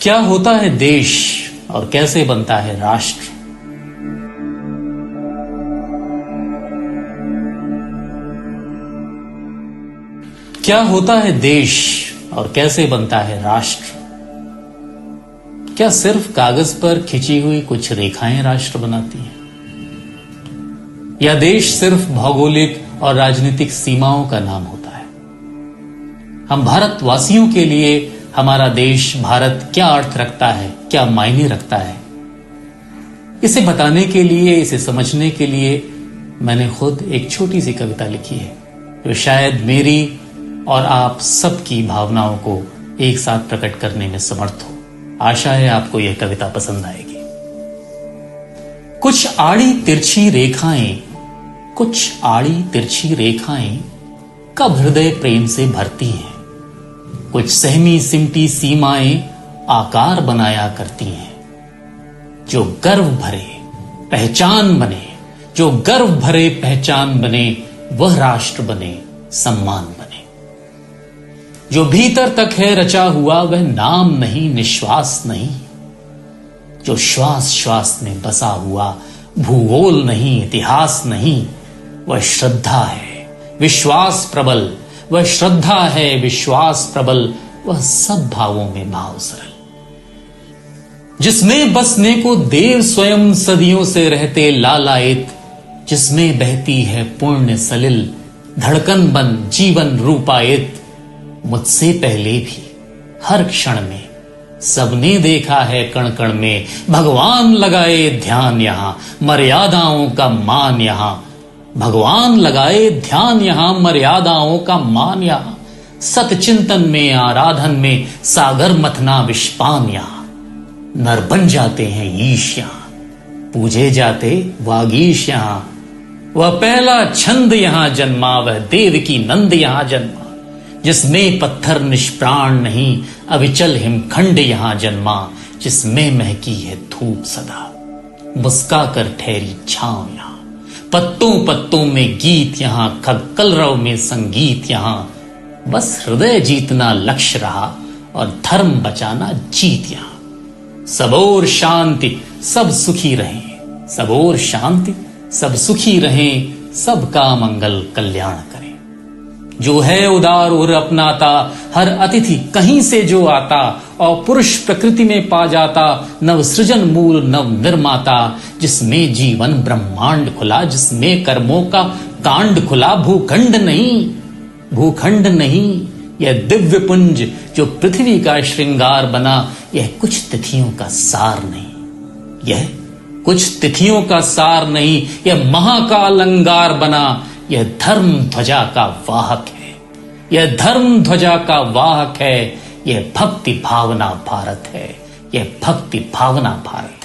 क्या होता है देश और कैसे बनता है राष्ट्र? क्या होता है देश और कैसे बनता है राष्ट्र? क्या सिर्फ कागज पर खिंची हुई कुछ रेखाएं राष्ट्र बनाती हैं? या देश सिर्फ भौगोलिक और राजनीतिक सीमाओं का नाम होता है? हम भारतवासियों के लिए हमारा देश भारत क्या अर्थ रखता है, क्या मायने रखता है, इसे बताने के लिए, इसे समझने के लिए मैंने खुद एक छोटी सी कविता लिखी है जो शायद मेरी और आप सबकी भावनाओं को एक साथ प्रकट करने में समर्थ हो। आशा है आपको यह कविता पसंद आएगी। कुछ आड़ी तिरछी रेखाएं कब हृदय प्रेम से भरती हैं, कुछ सहमी सिमटी सीमाएं आकार बनाया करती हैं। जो गर्व भरे पहचान बने, वह राष्ट्र बने, सम्मान बने। जो भीतर तक है रचा हुआ, वह नाम नहीं, निश्वास नहीं। जो श्वास श्वास में बसा हुआ, भूगोल नहीं, इतिहास नहीं, वह श्रद्धा है, विश्वास प्रबल। वह श्रद्धा है, विश्वास प्रबल, वह सब भावों में भाव सरल। जिसमें बसने को देव स्वयं सदियों से रहते लालायित, जिसमें बहती है पुण्य सलिल, धड़कन बन जीवन रूपायित। मुझसे पहले भी हर क्षण में सबने देखा है कण कण में, भगवान लगाए ध्यान यहां, मर्यादाओं का मान यहां। भगवान लगाए ध्यान यहां, मर्यादाओं का मान यहां। सत चिंतन में, आराधन में, सागर मथना विश्वान यहां। नर बन जाते हैं ईश यहां, पूजे जाते वागीश यहां। वह पहला छंद यहां जन्मा, वह देव की नंद यहां जन्मा। जिसमें पत्थर निष्प्राण नहीं, अविचल हिमखंड यहां जन्मा। जिसमें महकी है धूप सदा, मुस्का कर ठहरी छांव यहां। पत्तों पत्तों में गीत यहां, खग कलरव में संगीत यहां। बस हृदय जीतना लक्ष्य रहा और धर्म बचाना जीत यहां। सब ओर शांति सब सुखी रहें, सब ओर शांति सब सुखी रहें, सबका मंगल कल्याण करें। जो है उदार और अपनाता, हर अतिथि कहीं से जो आता, और पुरुष प्रकृति में पा जाता, नव सृजन मूल नव निर्माता। जिसमें जीवन ब्रह्मांड खुला, जिसमें कर्मों का कांड खुला। भूखंड नहीं, यह दिव्य पुंज जो पृथ्वी का श्रृंगार बना। यह कुछ तिथियों का सार नहीं, यह महा का अलंकार बना। यह धर्म ध्वजा का वाहक है, यह भक्ति भावना भारत है, यह भक्ति भावना भारत।